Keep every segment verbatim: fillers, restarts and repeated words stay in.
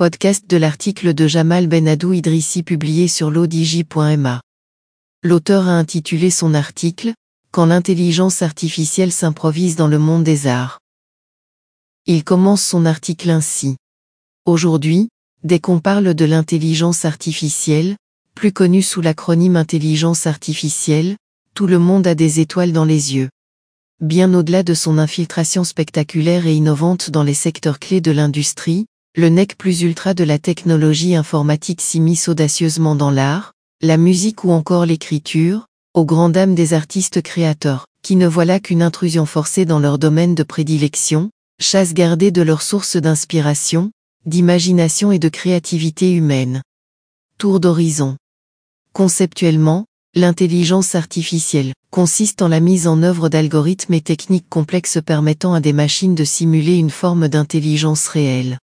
Podcast de l'article de Jamal Benadou Idrissi publié sur l'odj point m a. L'auteur a intitulé son article « Quand l'intelligence artificielle s'improvise dans le monde des arts ». Il commence son article ainsi. Aujourd'hui, dès qu'on parle de l'intelligence artificielle, plus connue sous l'acronyme intelligence artificielle, tout le monde a des étoiles dans les yeux. Bien au-delà de son infiltration spectaculaire et innovante dans les secteurs clés de l'industrie, le nec plus ultra de la technologie informatique s'immisce audacieusement dans l'art, la musique ou encore l'écriture, aux grandes dames des artistes créateurs, qui ne voient là qu'une intrusion forcée dans leur domaine de prédilection, chasse gardée de leurs sources d'inspiration, d'imagination et de créativité humaine. Tour d'horizon. Conceptuellement, l'intelligence artificielle consiste en la mise en œuvre d'algorithmes et techniques complexes permettant à des machines de simuler une forme d'intelligence réelle.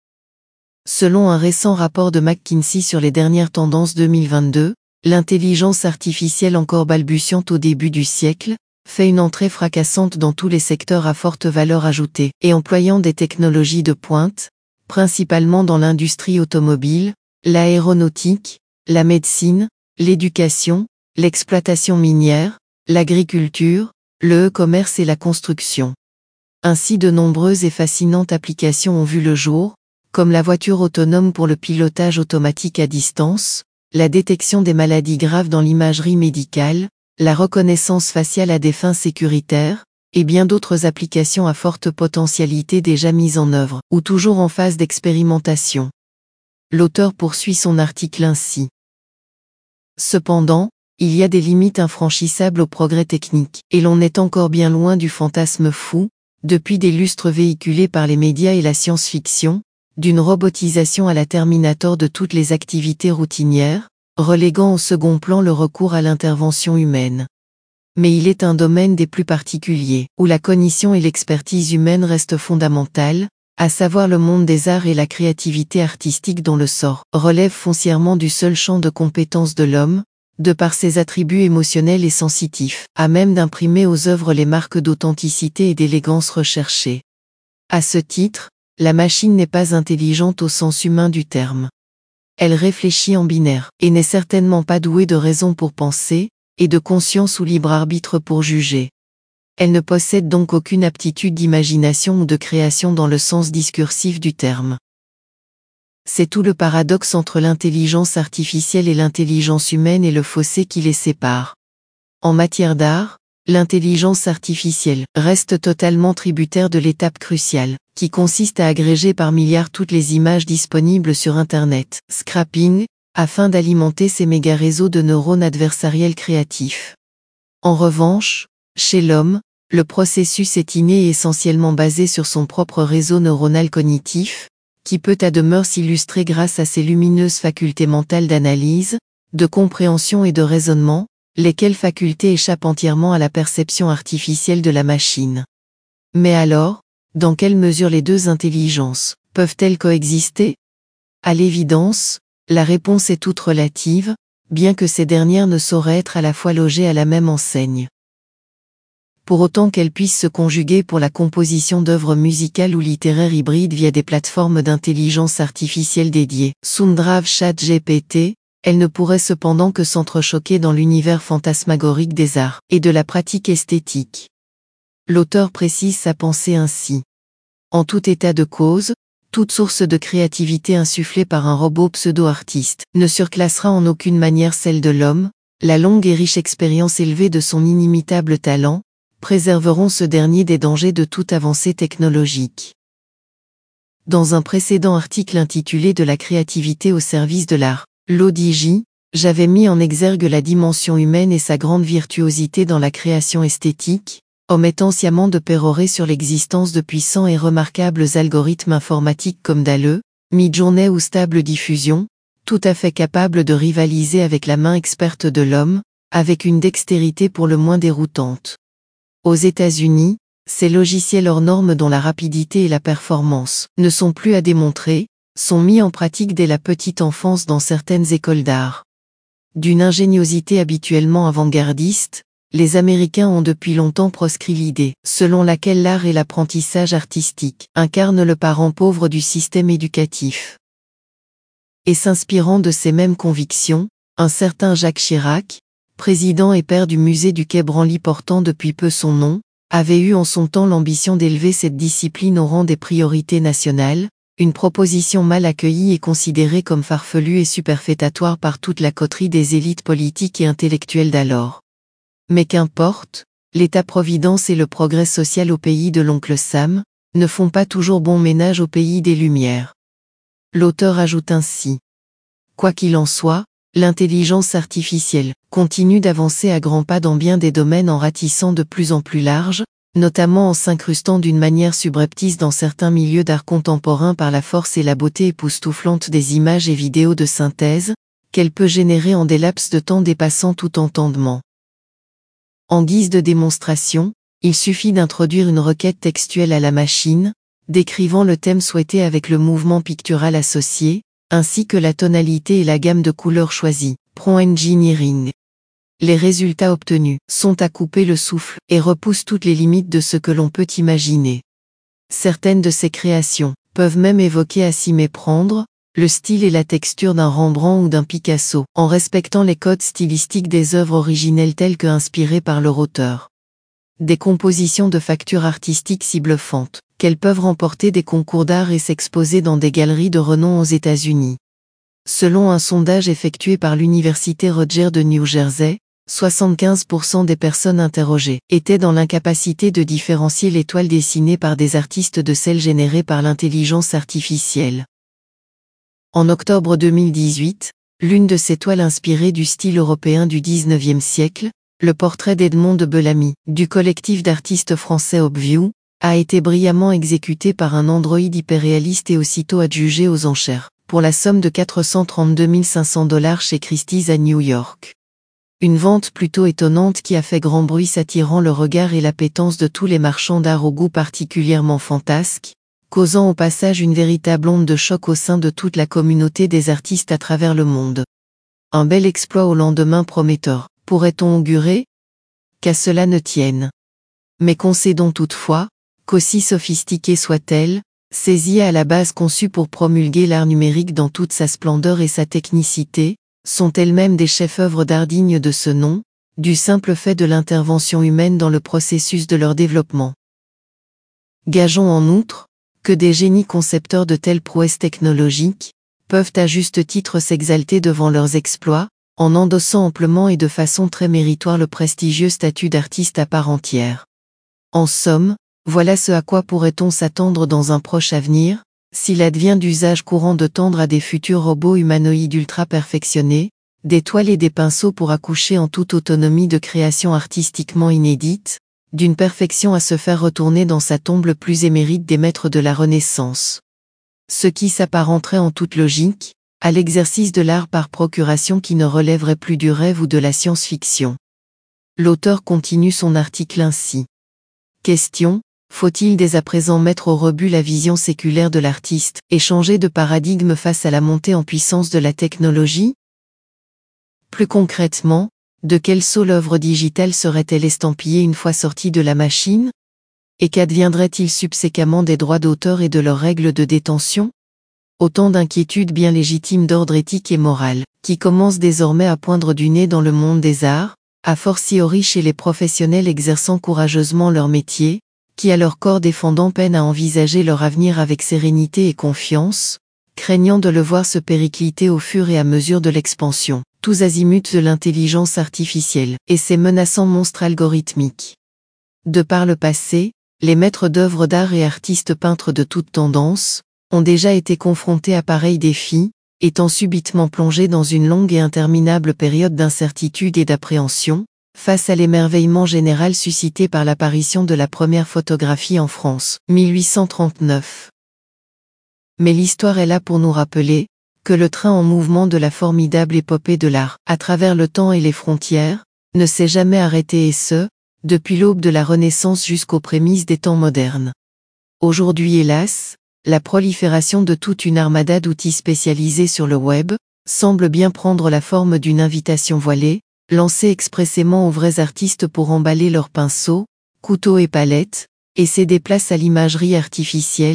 Selon un récent rapport de McKinsey sur les dernières tendances deux mille vingt-deux, l'intelligence artificielle encore balbutiante au début du siècle, fait une entrée fracassante dans tous les secteurs à forte valeur ajoutée et employant des technologies de pointe, principalement dans l'industrie automobile, l'aéronautique, la médecine, l'éducation, l'exploitation minière, l'agriculture, le e-commerce et la construction. Ainsi de nombreuses et fascinantes applications ont vu le jour, comme la voiture autonome pour le pilotage automatique à distance, la détection des maladies graves dans l'imagerie médicale, la reconnaissance faciale à des fins sécuritaires, et bien d'autres applications à forte potentialité déjà mises en œuvre, ou toujours en phase d'expérimentation. L'auteur poursuit son article ainsi. Cependant, il y a des limites infranchissables au progrès technique, et l'on est encore bien loin du fantasme fou, depuis des lustres véhiculés par les médias et la science-fiction, d'une robotisation à la Terminator de toutes les activités routinières, reléguant au second plan le recours à l'intervention humaine. Mais il est un domaine des plus particuliers, où la cognition et l'expertise humaine restent fondamentales, à savoir le monde des arts et la créativité artistique dont le sort relève foncièrement du seul champ de compétences de l'homme, de par ses attributs émotionnels et sensitifs, à même d'imprimer aux œuvres les marques d'authenticité et d'élégance recherchées. À ce titre, la machine n'est pas intelligente au sens humain du terme. Elle réfléchit en binaire, et n'est certainement pas douée de raison pour penser, et de conscience ou libre arbitre pour juger. Elle ne possède donc aucune aptitude d'imagination ou de création dans le sens discursif du terme. C'est tout le paradoxe entre l'intelligence artificielle et l'intelligence humaine et le fossé qui les sépare. En matière d'art, l'intelligence artificielle reste totalement tributaire de l'étape cruciale, qui consiste à agréger par milliards toutes les images disponibles sur Internet, scrapping, afin d'alimenter ces méga-réseaux de neurones adversariels créatifs. En revanche, chez l'homme, le processus est inné et essentiellement basé sur son propre réseau neuronal cognitif, qui peut à demeure s'illustrer grâce à ses lumineuses facultés mentales d'analyse, de compréhension et de raisonnement, lesquelles facultés échappent entièrement à la perception artificielle de la machine. Mais alors, dans quelle mesure les deux intelligences peuvent-elles coexister? À l'évidence, la réponse est toute relative, bien que ces dernières ne sauraient être à la fois logées à la même enseigne. Pour autant qu'elles puissent se conjuguer pour la composition d'œuvres musicales ou littéraires hybrides via des plateformes d'intelligence artificielle dédiées, Soundrave ChatGPT, elles ne pourraient cependant que s'entrechoquer dans l'univers fantasmagorique des arts et de la pratique esthétique. L'auteur précise sa pensée ainsi. En tout état de cause, toute source de créativité insufflée par un robot pseudo-artiste ne surclassera en aucune manière celle de l'homme, la longue et riche expérience élevée de son inimitable talent, préserveront ce dernier des dangers de toute avancée technologique. Dans un précédent article intitulé « De la créativité au service de l'art », l'O D J, j'avais mis en exergue la dimension humaine et sa grande virtuosité dans la création esthétique, omettant sciemment de pérorer sur l'existence de puissants et remarquables algorithmes informatiques comme D A L L E, Midjourney ou Stable Diffusion, tout à fait capables de rivaliser avec la main experte de l'homme, avec une dextérité pour le moins déroutante. Aux États-Unis, ces logiciels hors normes dont la rapidité et la performance ne sont plus à démontrer, sont mis en pratique dès la petite enfance dans certaines écoles d'art. D'une ingéniosité habituellement avant-gardiste, les Américains ont depuis longtemps proscrit l'idée, selon laquelle l'art et l'apprentissage artistique incarnent le parent pauvre du système éducatif. et s'inspirant de ces mêmes convictions, un certain Jacques Chirac, président et père du musée du Quai Branly portant depuis peu son nom, avait eu en son temps l'ambition d'élever cette discipline au rang des priorités nationales, une proposition mal accueillie et considérée comme farfelue et superfétatoire par toute la coterie des élites politiques et intellectuelles d'alors. Mais qu'importe, l'État-providence et le progrès social au pays de l'oncle Sam ne font pas toujours bon ménage au pays des Lumières. L'auteur ajoute ainsi. Quoi qu'il en soit, l'intelligence artificielle continue d'avancer à grands pas dans bien des domaines en ratissant de plus en plus large, notamment en s'incrustant d'une manière subreptice dans certains milieux d'art contemporain par la force et la beauté époustouflante des images et vidéos de synthèse, qu'elle peut générer en des laps de temps dépassant tout entendement. En guise de démonstration, il suffit d'introduire une requête textuelle à la machine, décrivant le thème souhaité avec le mouvement pictural associé, ainsi que la tonalité et la gamme de couleurs choisies, prompt engineering. Les résultats obtenus sont à couper le souffle et repoussent toutes les limites de ce que l'on peut imaginer. Certaines de ces créations peuvent même évoquer à s'y méprendre, le style et la texture d'un Rembrandt ou d'un Picasso, en respectant les codes stylistiques des œuvres originelles telles que inspirées par leur auteur. Des compositions de facture artistique si bluffantes, qu'elles peuvent remporter des concours d'art et s'exposer dans des galeries de renom aux États-Unis. Selon un sondage effectué par l'université Rutgers de New Jersey, soixante-quinze pour cent des personnes interrogées étaient dans l'incapacité de différencier les toiles dessinées par des artistes de celles générées par l'intelligence artificielle. En octobre deux mille dix-huit, l'une de ces toiles inspirées du style européen du dix-neuvième siècle, le portrait d'Edmond de Bellamy, du collectif d'artistes français Obview, a été brillamment exécuté par un androïde hyperréaliste et aussitôt adjugé aux enchères, pour la somme de quatre cent trente-deux mille cinq cents dollars chez Christie's à New York. Une vente plutôt étonnante qui a fait grand bruit s'attirant le regard et l'appétence de tous les marchands d'art au goût particulièrement fantasque, causant au passage une véritable onde de choc au sein de toute la communauté des artistes à travers le monde. Un bel exploit au lendemain prometteur, pourrait-on augurer? Qu'à cela ne tienne. Mais concédons toutefois, qu'aussi sophistiquée soit-elle, ces I A à la base conçues pour promulguer l'art numérique dans toute sa splendeur et sa technicité, sont elles-mêmes des chefs-œuvre d'art dignes de ce nom, du simple fait de l'intervention humaine dans le processus de leur développement. Gageons en outre, que des génies concepteurs de telles prouesses technologiques, peuvent à juste titre s'exalter devant leurs exploits, en endossant amplement et de façon très méritoire le prestigieux statut d'artiste à part entière. En somme, voilà ce à quoi pourrait-on s'attendre dans un proche avenir, s'il advient d'usage courant de tendre à des futurs robots humanoïdes ultra perfectionnés, des toiles et des pinceaux pour accoucher en toute autonomie de créations artistiquement inédites, d'une perfection à se faire retourner dans sa tombe le plus émérite des maîtres de la Renaissance. Ce qui s'apparenterait en toute logique, à l'exercice de l'art par procuration qui ne relèverait plus du rêve ou de la science-fiction. L'auteur continue son article ainsi. Question. Faut-il dès à présent mettre au rebut la vision séculaire de l'artiste et changer de paradigme face à la montée en puissance de la technologie? Plus concrètement, de quelle sceau l'œuvre digitale serait-elle estampillée une fois sortie de la machine? Et qu'adviendrait-il subséquemment des droits d'auteur et de leurs règles de détention? Autant d'inquiétudes bien légitimes d'ordre éthique et moral, qui commencent désormais à poindre du nez dans le monde des arts, a fortiori chez les professionnels exerçant courageusement leur métier, qui à leur corps défendant peinent à envisager leur avenir avec sérénité et confiance, craignant de le voir se péricliter au fur et à mesure de l'expansion, tous azimuts de l'intelligence artificielle, et ses menaçants monstres algorithmiques. De par le passé, les maîtres d'œuvres d'art et artistes peintres de toute tendance, ont déjà été confrontés à pareils défis, étant subitement plongés dans une longue et interminable période d'incertitude et d'appréhension, face à l'émerveillement général suscité par l'apparition de la première photographie en France, mille huit cent trente-neuf. Mais l'histoire est là pour nous rappeler que le train en mouvement de la formidable épopée de l'art, à travers le temps et les frontières, ne s'est jamais arrêté et ce, depuis l'aube de la Renaissance jusqu'aux prémices des temps modernes. Aujourd'hui hélas, la prolifération de toute une armada d'outils spécialisés sur le web, semble bien prendre la forme d'une invitation voilée, lancée expressément aux vrais artistes pour emballer leurs pinceaux, couteaux et palettes, et céder place à l'imagerie artificielle,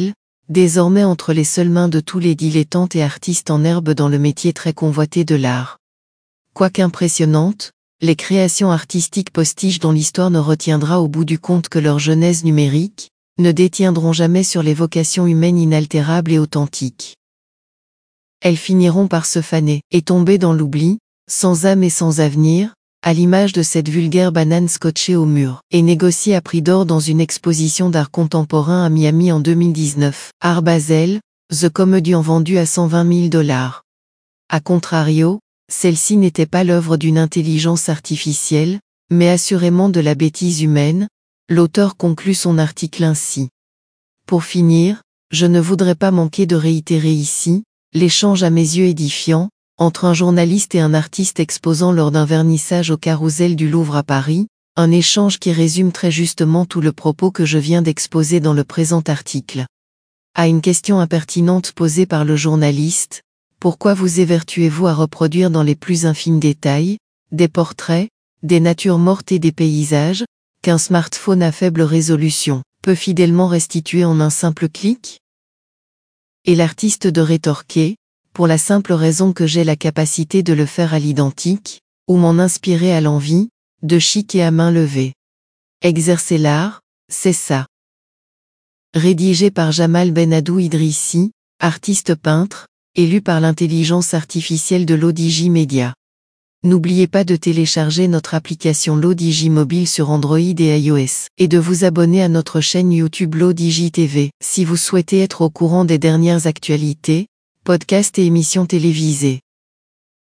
désormais entre les seules mains de tous les dilettantes et artistes en herbe dans le métier très convoité de l'art. Quoique impressionnantes, les créations artistiques postiches dont l'histoire ne retiendra au bout du compte que leur genèse numérique, ne détiendront jamais sur les vocations humaines inaltérables et authentiques. Elles finiront par se faner et tomber dans l'oubli, sans âme et sans avenir, à l'image de cette vulgaire banane scotchée au mur et négociée à prix d'or dans une exposition d'art contemporain à Miami en deux mille dix-neuf. Art Basel, The Comedian vendu à cent vingt mille dollars. A contrario, celle-ci n'était pas l'œuvre d'une intelligence artificielle, mais assurément de la bêtise humaine. L'auteur conclut son article ainsi. Pour finir, je ne voudrais pas manquer de réitérer ici l'échange à mes yeux édifiant entre un journaliste et un artiste exposant lors d'un vernissage au Carrousel du Louvre à Paris, un échange qui résume très justement tout le propos que je viens d'exposer dans le présent article. À une question impertinente posée par le journaliste, pourquoi vous évertuez-vous à reproduire dans les plus infimes détails des portraits, des natures mortes et des paysages, qu'un smartphone à faible résolution peut fidèlement restituer en un simple clic? Et l'artiste de rétorquer, pour la simple raison que j'ai la capacité de le faire à l'identique, ou m'en inspirer à l'envie, de chic et à main levée. Exercer l'art, c'est ça. Rédigé par Jamal Benadou Idrissi, artiste peintre, élu par l'intelligence artificielle de l'Odigi Media. N'oubliez pas de télécharger notre application l'Odigi mobile sur Android et iOS, et de vous abonner à notre chaîne YouTube l'Odigi T V, si vous souhaitez être au courant des dernières actualités, podcasts et émissions télévisées.